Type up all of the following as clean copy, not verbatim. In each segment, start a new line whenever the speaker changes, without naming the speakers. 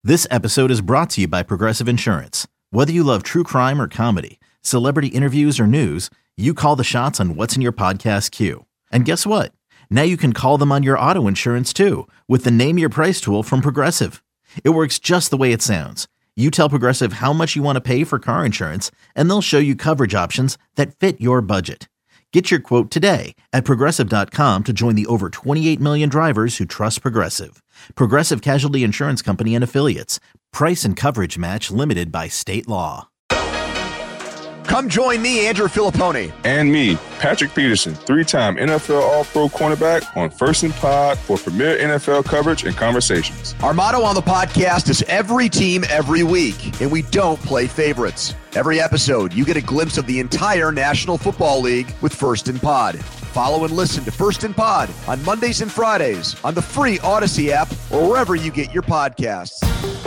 This episode is brought to you by Progressive Insurance. Whether you love true crime or comedy, celebrity interviews or news, you call the shots on what's in your podcast queue. And guess what? Now you can call them on your auto insurance too with the Name Your Price tool from Progressive. It works just the way it sounds. You tell Progressive how much you want to pay for car insurance, and they'll show you coverage options that fit your budget. Get your quote today at Progressive.com to join the over 28 million drivers who trust Progressive. Progressive Casualty Insurance Company and Affiliates. Price and coverage match limited by state law.
Come join me, Andrew Filippone.
And me, Patrick Peterson, three-time NFL All-Pro cornerback on First and Pod for premier NFL coverage and conversations.
Our motto on the podcast is every team, every week, and we don't play favorites. Every episode, you get a glimpse of the entire National Football League with First and Pod. Follow and listen to First and Pod on Mondays and Fridays on the free Odyssey app or wherever you get your podcasts.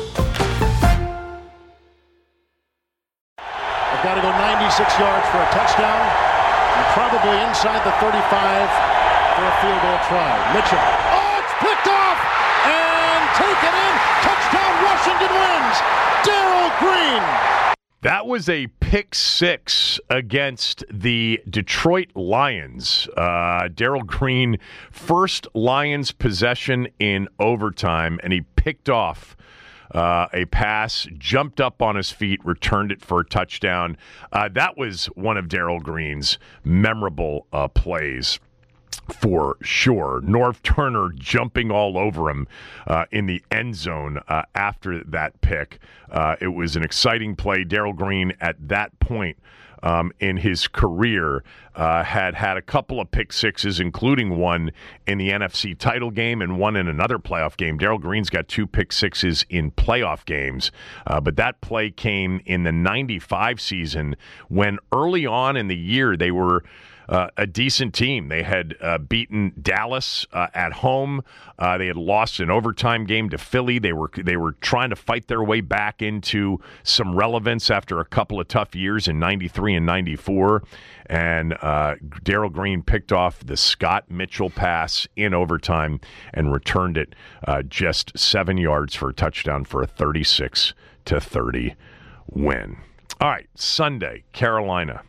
I've got to go 96 yards for a touchdown and probably inside the 35 for a field goal try. Mitchell. Oh, it's picked off and taken in. Touchdown, Washington wins. Darrell Green.
That was a pick six against the Detroit Lions. Darrell Green, first Lions possession in overtime, and he picked off a pass, jumped up on his feet, returned it for a touchdown. That was one of Darrell Green's memorable plays. For sure. Norv Turner jumping all over him in the end zone after that pick. It was an exciting play. Darrell Green at that point in his career had a couple of pick sixes, including one in the NFC title game and one in another playoff game. Darrell Green's got two pick sixes in playoff games, but that play came in the 95 season when early on in the year they were a decent team. They had beaten Dallas at home. They had lost an overtime game to Philly. They were trying to fight their way back into some relevance after a couple of tough years in 93 and 94. And Darrell Green picked off the Scott Mitchell pass in overtime and returned it just 7 yards for a touchdown for a 36-30 win. All right, Sunday, Carolina.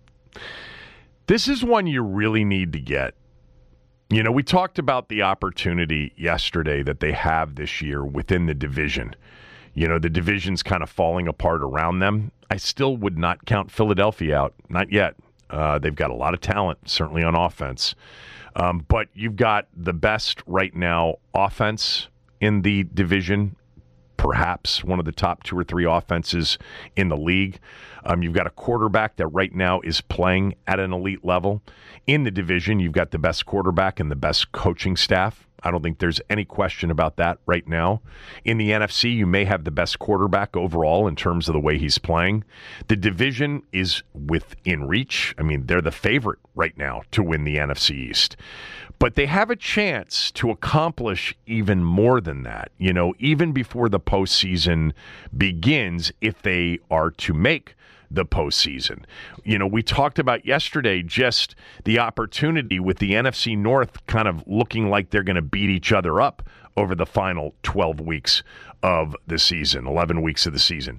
This is one you really need to get. You know, we talked about the opportunity yesterday that they have this year within the division. You know, the division's kind of falling apart around them. I still would not count Philadelphia out. Not yet. They've got a lot of talent, certainly on offense. But you've got the best right now offense in the division, perhaps one of the top two or three offenses in the league. You've got a quarterback that right now is playing at an elite level. In the division, you've got the best quarterback and the best coaching staff. I don't think there's any question about that right now. In the NFC, you may have the best quarterback overall in terms of the way he's playing. The division is within reach. I mean, they're the favorite right now to win the NFC East. But they have a chance to accomplish even more than that, you know, even before the postseason begins, if they are to make the postseason. You know, we talked about yesterday just the opportunity with the NFC North kind of looking like they're going to beat each other up over the final 12 weeks of the season, 11 weeks of the season.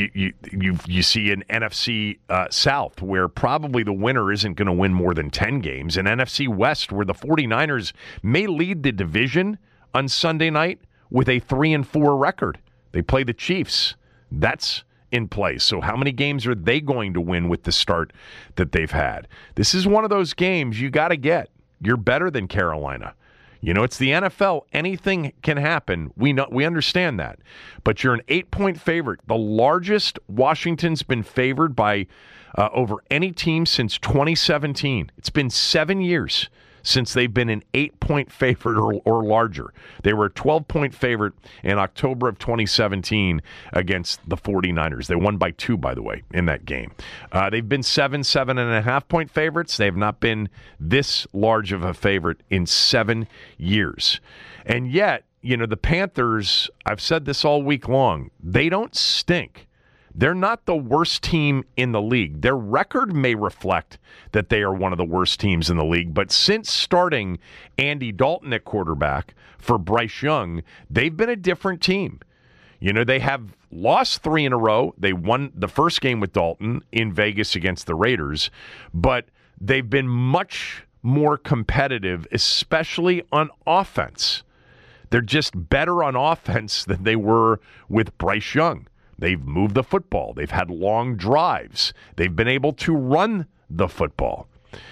You see an NFC South where probably the winner isn't going to win more than 10 games, an NFC West where the 49ers may lead the division on Sunday night with a 3-4 record. They play the Chiefs. That's in place. So how many games are they going to win with the start that they've had? This is one of those games you got to get. You're better than Carolina. You know, it's the NFL. Anything can happen. We understand that. But you're an 8-point favorite. The largest Washington's been favored by over any team since 2017. It's been 7 years since they've been an 8-point favorite or larger. They were a 12-point favorite in October of 2017 against the 49ers. They won by 2, by the way, in that game. They've been 7.5-point favorites. They have not been this large of a favorite in 7 years. And yet, you know, the Panthers, I've said this all week long, they don't stink. They're not the worst team in the league. Their record may reflect that they are one of the worst teams in the league, but since starting Andy Dalton at quarterback for Bryce Young, they've been a different team. They have lost 3 in a row. They won the first game with Dalton in Vegas against the Raiders, but they've been much more competitive, especially on offense. They're just better on offense than they were with Bryce Young. They've moved the football. They've had long drives. They've been able to run the football.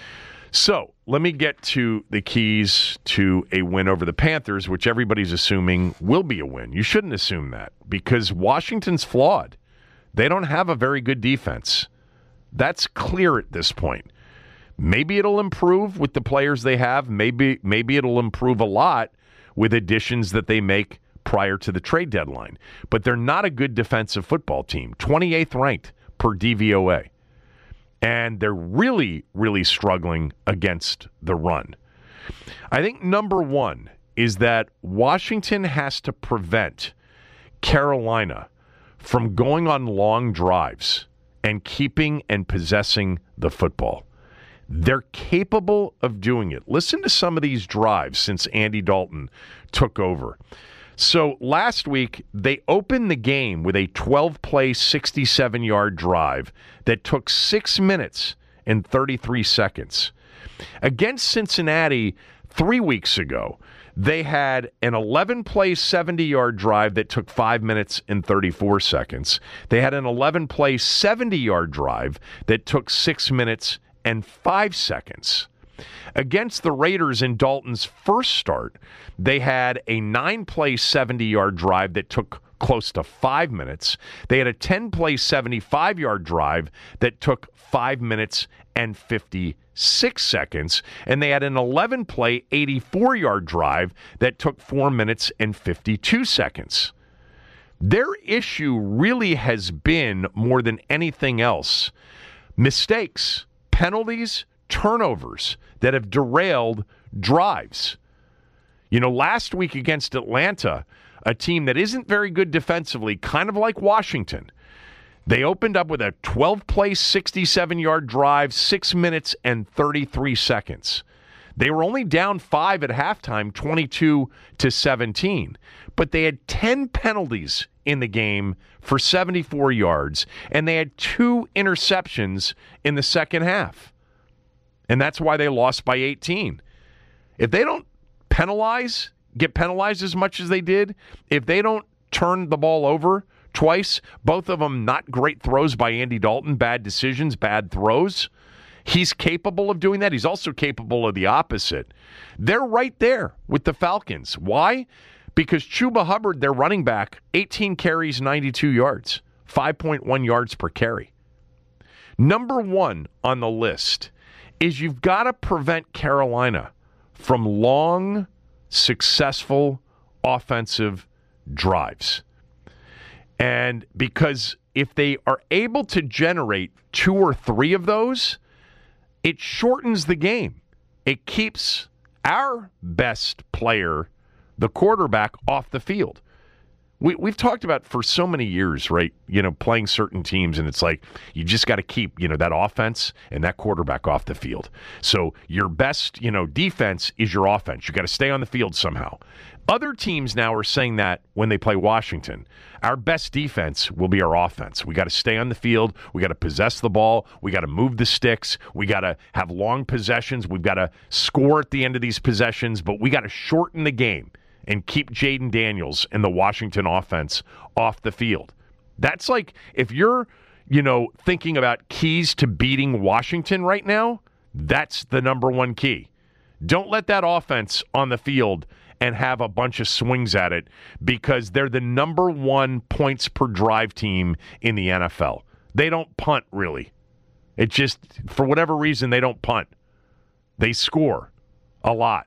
So let me get to the keys to a win over the Panthers, which everybody's assuming will be a win. You shouldn't assume that because Washington's flawed. They don't have a very good defense. That's clear at this point. Maybe it'll improve with the players they have. Maybe it'll improve a lot with additions that they make prior to the trade deadline. But they're not a good defensive football team. 28th ranked per DVOA. And they're really, really struggling against the run. I think number one is that Washington has to prevent Carolina from going on long drives and keeping and possessing the football. They're capable of doing it. Listen to some of these drives since Andy Dalton took over. So last week, they opened the game with a 12-play, 67-yard drive that took 6 minutes and 33 seconds. Against Cincinnati 3 weeks ago, they had an 11-play, 70-yard drive that took 5 minutes and 34 seconds. They had an 11-play, 70-yard drive that took 6 minutes and 5 seconds. Against the Raiders in Dalton's first start, they had a 9-play, 70-yard drive that took close to 5 minutes. They had a 10-play, 75-yard drive that took 5 minutes and 56 seconds. And they had an 11-play, 84-yard drive that took 4 minutes and 52 seconds. Their issue really has been, more than anything else, mistakes, penalties, turnovers that have derailed drives. Last week against Atlanta, a team that isn't very good defensively, kind of like Washington, they opened up with a 12-play, 67-yard drive, 6 minutes and 33 seconds. They were only down 5 at halftime, 22-17, but they had 10 penalties in the game for 74 yards, and they had 2 interceptions in the second half. And that's why they lost by 18. If they don't get penalized as much as they did, if they don't turn the ball over twice, both of them not great throws by Andy Dalton, bad decisions, bad throws, he's capable of doing that. He's also capable of the opposite. They're right there with the Falcons. Why? Because Chuba Hubbard, their running back, 18 carries, 92 yards, 5.1 yards per carry. Number one on the list is you've got to prevent Carolina from long, successful offensive drives. And because if they are able to generate 2 or 3 of those, it shortens the game. It keeps our best player, the quarterback, off the field. We've talked about for so many years, right? Playing certain teams, and it's like you just got to keep, that offense and that quarterback off the field. So your best, defense is your offense. You got to stay on the field somehow. Other teams now are saying that when they play Washington. Our best defense will be our offense. We got to stay on the field. We got to possess the ball. We got to move the sticks. We got to have long possessions. We've got to score at the end of these possessions, but we got to shorten the game and keep Jaden Daniels and the Washington offense off the field. That's like, if you're, thinking about keys to beating Washington right now, that's the number one key. Don't let that offense on the field and have a bunch of swings at it, because they're the number one points per drive team in the NFL. They don't punt, really. It just, for whatever reason, they don't punt. They score a lot.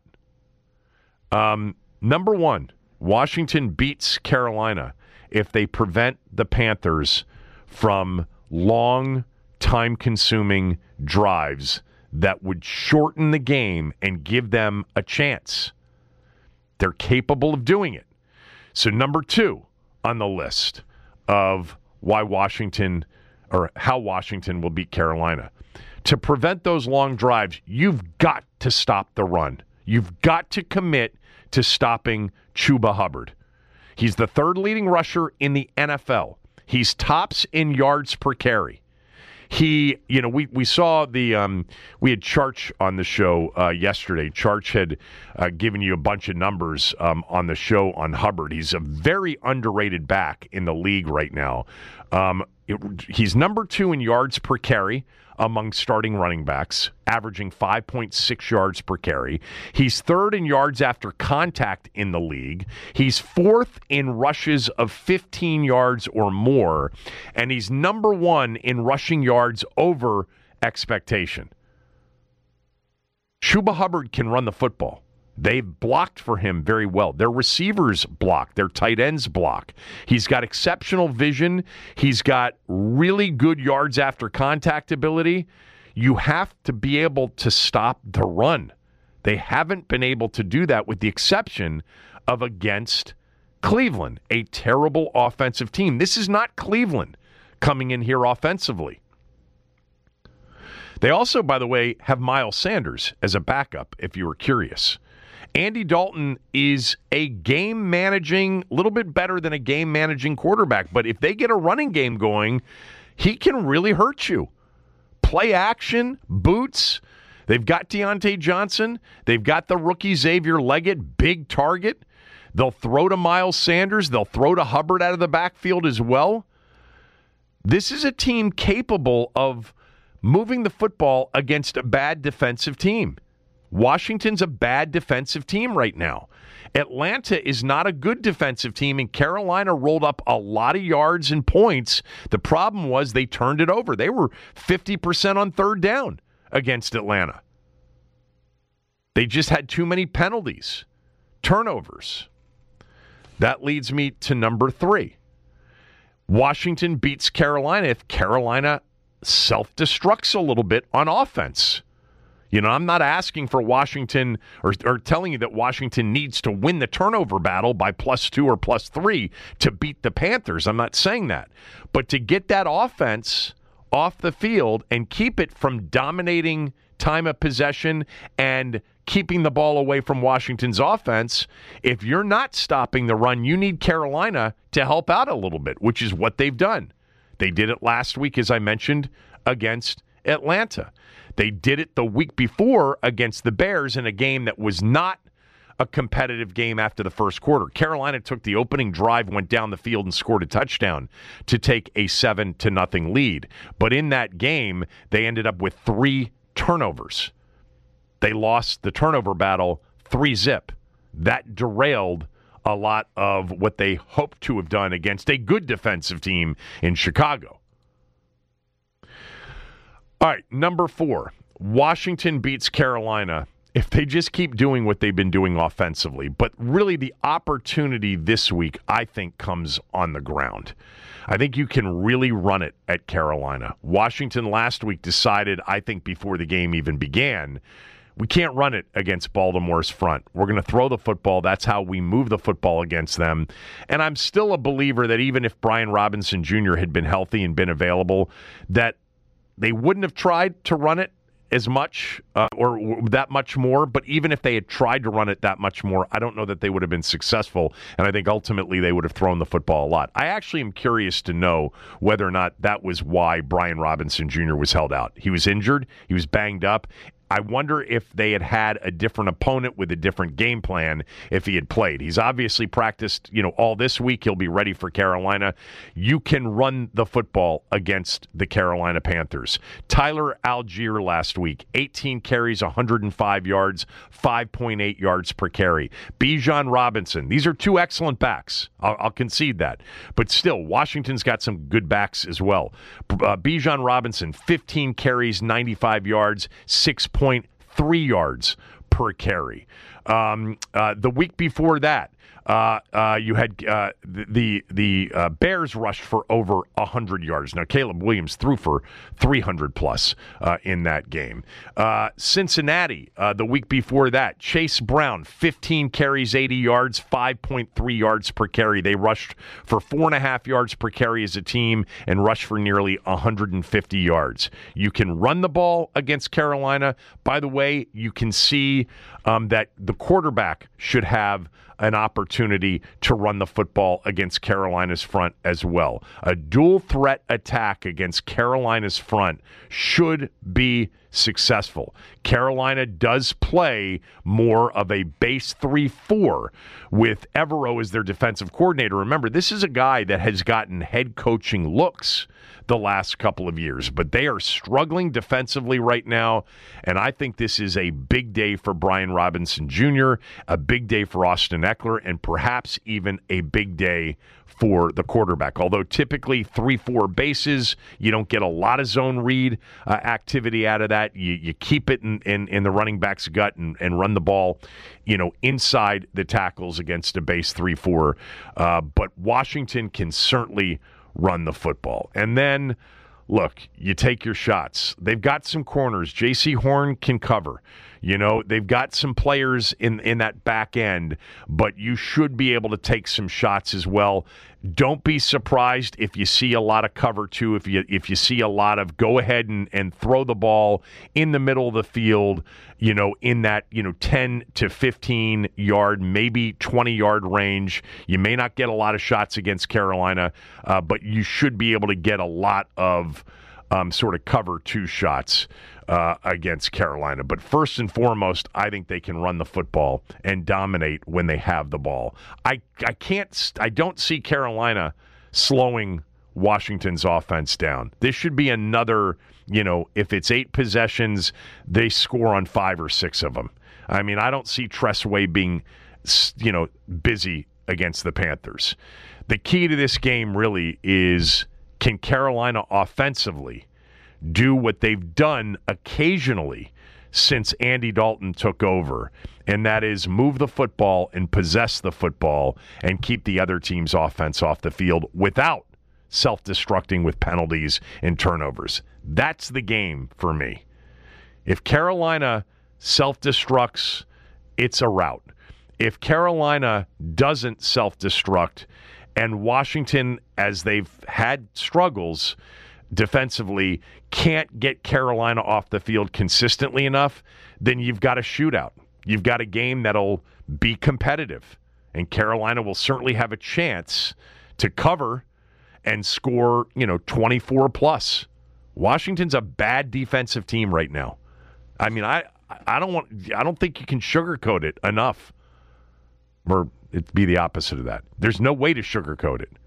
Number one, Washington beats Carolina if they prevent the Panthers from long, time-consuming drives that would shorten the game and give them a chance. They're capable of doing it. So number two on the list of how Washington will beat Carolina. To prevent those long drives, you've got to stop the run. You've got to commit to stopping Chuba Hubbard. He's the third leading rusher in the NFL. He's tops in yards per carry. We saw we had Charch on the show yesterday. Charch had given you a bunch of numbers on the show on Hubbard. He's a very underrated back in the league right now. He's number 2 in yards per carry among starting running backs, averaging 5.6 yards per carry. He's third in yards after contact in the league. He's fourth in rushes of 15 yards or more, and he's number 1 in rushing yards over expectation. Chuba Hubbard can run the football. They've blocked for him very well. Their receivers block. Their tight ends block. He's got exceptional vision. He's got really good yards after contact ability. You have to be able to stop the run. They haven't been able to do that with the exception of against Cleveland, a terrible offensive team. This is not Cleveland coming in here offensively. They also, by the way, have Miles Sanders as a backup, if you were curious. Andy Dalton is a game-managing, little bit better than a game-managing quarterback. But if they get a running game going, he can really hurt you. Play action, boots. They've got Deontay Johnson. They've got the rookie Xavier Leggett, big target. They'll throw to Miles Sanders. They'll throw to Hubbard out of the backfield as well. This is a team capable of moving the football against a bad defensive team. Washington's a bad defensive team right now. Atlanta is not a good defensive team, and Carolina rolled up a lot of yards and points. The problem was they turned it over. They were 50% on third down against Atlanta. They just had too many penalties, turnovers. That leads me to number 3. Washington beats Carolina if Carolina self-destructs a little bit on offense. You know, I'm not asking for Washington or telling you that Washington needs to win the turnover battle by +2 or +3 to beat the Panthers. I'm not saying that. But to get that offense off the field and keep it from dominating time of possession and keeping the ball away from Washington's offense, if you're not stopping the run, you need Carolina to help out a little bit, which is what they've done. They did it last week, as I mentioned, against Atlanta. They did it the week before against the Bears in a game that was not a competitive game after the first quarter. Carolina took the opening drive, went down the field, and scored a touchdown to take a 7-0 lead. But in that game, they ended up with 3 turnovers. They lost the turnover battle 3-0. That derailed a lot of what they hoped to have done against a good defensive team in Chicago. All right, number 4, Washington beats Carolina if they just keep doing what they've been doing offensively. But really the opportunity this week, I think, comes on the ground. I think you can really run it at Carolina. Washington last week decided, I think before the game even began, we can't run it against Baltimore's front. We're going to throw the football. That's how we move the football against them. And I'm still a believer that even if Brian Robinson Jr. had been healthy and been available, that they wouldn't have tried to run it as much or that much more. But even if they had tried to run it that much more, I don't know that they would have been successful. And I think ultimately they would have thrown the football a lot. I actually am curious to know whether or not that was why Brian Robinson Jr. was held out. He was injured. He was banged up. I wonder if they had had a different opponent with a different game plan if he had played. He's obviously practiced, all this week. He'll be ready for Carolina. You can run the football against the Carolina Panthers. Tyler Algier last week, 18 carries, 105 yards, 5.8 yards per carry. Bijan Robinson. These are 2 excellent backs. I'll concede that. But still, Washington's got some good backs as well. Bijan Robinson, 15 carries, 95 yards, 6.3 yards per carry. The week before that, you had the Bears rushed for over 100 yards. Now, Caleb Williams threw for 300 plus in that game. Cincinnati, the week before that, Chase Brown, 15 carries, 80 yards, 5.3 yards per carry. They rushed for 4.5 yards per carry as a team and rushed for nearly 150 yards. You can run the ball against Carolina. By the way, you can see that the quarterback should have an opportunity to run the football against Carolina's front as well. A dual threat attack against Carolina's front should be successful. Carolina does play more of a base 3-4 with Evero as their defensive coordinator. Remember, this is a guy that has gotten head coaching looks the last couple of years, but they are struggling defensively right now, and I think this is a big day for Brian Robinson Jr., a big day for Austin Eckler, and perhaps even a big day for the quarterback. Although typically 3-4 bases, you don't get a lot of zone read activity out of that. You keep it in the running back's gut and run the ball, inside the tackles against a base 3-4. But Washington can certainly run the football. And then, look, you take your shots. They've got some corners. J.C. Horn can cover. They've got some players in that back end, but you should be able to take some shots as well. Don't be surprised if you see a lot of cover two, if you see a lot of go ahead and throw the ball in the middle of the field, in that 10 to 15 yard, maybe 20 yard range. You may not get a lot of shots against Carolina, but you should be able to get a lot of sort of cover two shots against Carolina. But first and foremost, I think they can run the football and dominate when they have the ball. I don't see Carolina slowing Washington's offense down. This should be another, if it's 8 possessions, they score on 5 or 6 of them. I mean, I don't see Tressway being, busy against the Panthers. The key to this game really is, can Carolina offensively do what they've done occasionally since Andy Dalton took over, and that is move the football and possess the football and keep the other team's offense off the field without self-destructing with penalties and turnovers. That's the game for me. If Carolina self-destructs, it's a rout. If Carolina doesn't self-destruct, and Washington, as they've had struggles defensively, can't get Carolina off the field consistently enough, then you've got a shootout. You've got a game that'll be competitive. And Carolina will certainly have a chance to cover and score, 24 plus. Washington's a bad defensive team right now. I mean, I don't think you can sugarcoat it enough. Or it'd be the opposite of that. There's no way to sugarcoat it.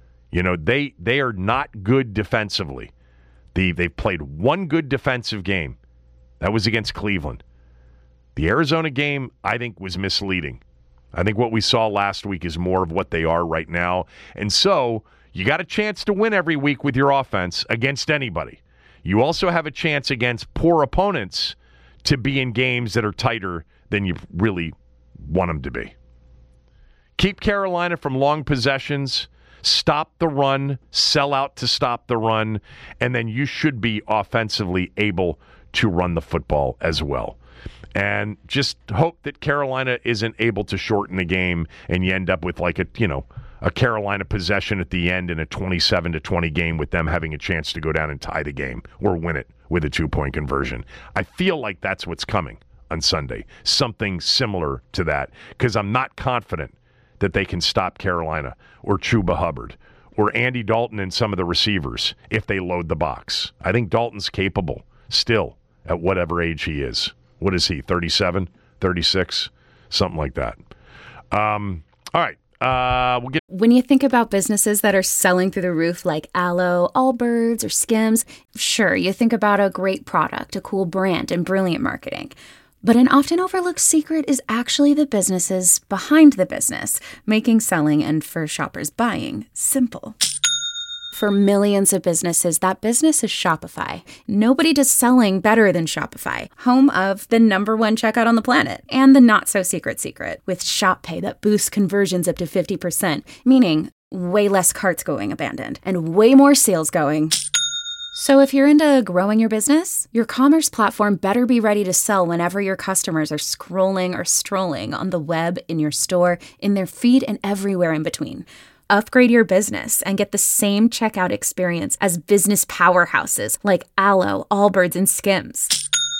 They are not good defensively. They've played one good defensive game. That was against Cleveland. The Arizona game, I think, was misleading. I think what we saw last week is more of what they are right now. And so you got a chance to win every week with your offense against anybody. You also have a chance against poor opponents to be in games that are tighter than you really want them to be. Keep Carolina from long possessions. Stop the run, sell out to stop the run, and then you should be offensively able to run the football as well. And just hope that Carolina isn't able to shorten the game and you end up with like a Carolina possession at the end in a 27-20 game with them having a chance to go down and tie the game or win it with a 2-point conversion. I feel like that's what's coming on Sunday, something similar to that, because I'm not confident that they can stop Carolina or Chuba Hubbard or Andy Dalton and some of the receivers if they load the box. I think Dalton's capable still at whatever age he is. What is he, 37, 36, something like that. All right.
When you think about businesses that are selling through the roof like Aloe, Allbirds, or Skims, sure, you think about a great product, a cool brand, and brilliant marketing. But an often overlooked secret is actually the businesses behind the business, making selling and for shoppers buying simple. For millions of businesses, that business is Shopify. Nobody does selling better than Shopify, home of the #1 checkout on the planet, and the not-so-secret secret, with Shop Pay that boosts conversions up to 50%, meaning way less carts going abandoned, and way more sales going. So if you're into growing your business, your commerce platform better be ready to sell whenever your customers are scrolling or strolling on the web, in your store, in their feed, and everywhere in between. Upgrade your business and get the same checkout experience as business powerhouses like Aloe, Allbirds, and Skims.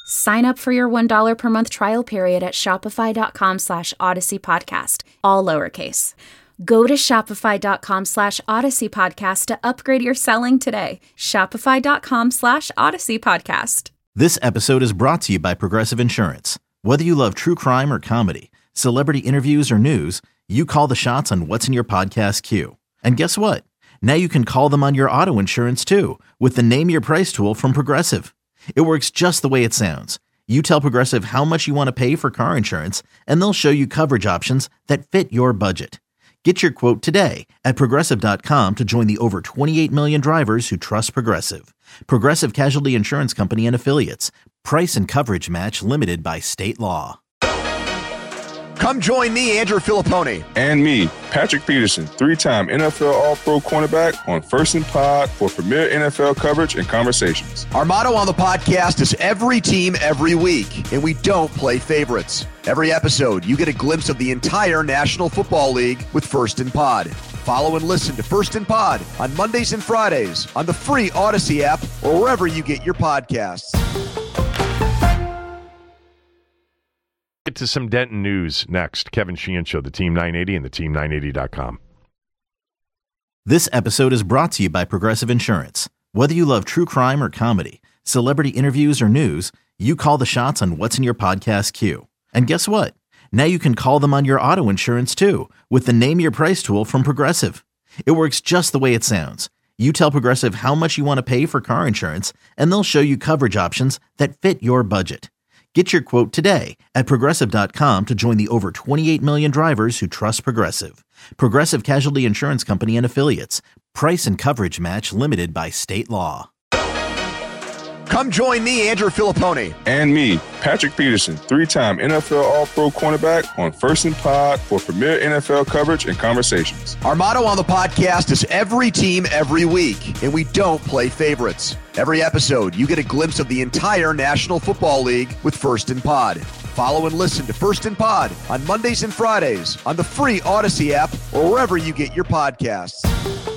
Sign up for your $1 per month trial period at shopify.com/Odyssey Podcast, all lowercase. Go to shopify.com/Odyssey Podcast to upgrade your selling today. Shopify.com/Odyssey Podcast.
This episode is brought to you by Progressive Insurance. Whether you love true crime or comedy, celebrity interviews or news, you call the shots on what's in your podcast queue. And guess what? Now you can call them on your auto insurance too with the Name Your Price tool from Progressive. It works just the way it sounds. You tell Progressive how much you want to pay for car insurance, and they'll show you coverage options that fit your budget. Get your quote today at Progressive.com to join the over 28 million drivers who trust Progressive. Progressive Casualty Insurance Company and Affiliates. Price and coverage match limited by state law.
Come join me, Andrew Filippone.
And me, Patrick Peterson, three-time NFL All-Pro cornerback on First and Pod for premier NFL coverage and conversations.
Our motto on the podcast is every team, every week, and we don't play favorites. Every episode, you get a glimpse of the entire National Football League with First and Pod. Follow and listen to First and Pod on Mondays and Fridays on the free Odyssey app or wherever you get your podcasts.
Get to some Denton news next. Kevin Sheehan Show, the Team 980 and the Team980.com.
This episode is brought to you by Progressive Insurance. Whether you love true crime or comedy, celebrity interviews or news, you call the shots on what's in your podcast queue. And guess what? Now you can call them on your auto insurance too with the Name Your Price tool from Progressive. It works just the way it sounds. You tell Progressive how much you want to pay for car insurance, and they'll show you coverage options that fit your budget. Get your quote today at Progressive.com to join the over 28 million drivers who trust Progressive. Progressive Casualty Insurance Company and Affiliates. Price and coverage match limited by state law.
Come join me, Andrew Filippone.
And me, Patrick Peterson, three-time NFL All-Pro cornerback on First and Pod for premier NFL coverage and conversations.
Our motto on the podcast is every team, every week, and we don't play favorites. Every episode, you get a glimpse of the entire National Football League with First and Pod. Follow and listen to First and Pod on Mondays and Fridays on the free Odyssey app or wherever you get your podcasts.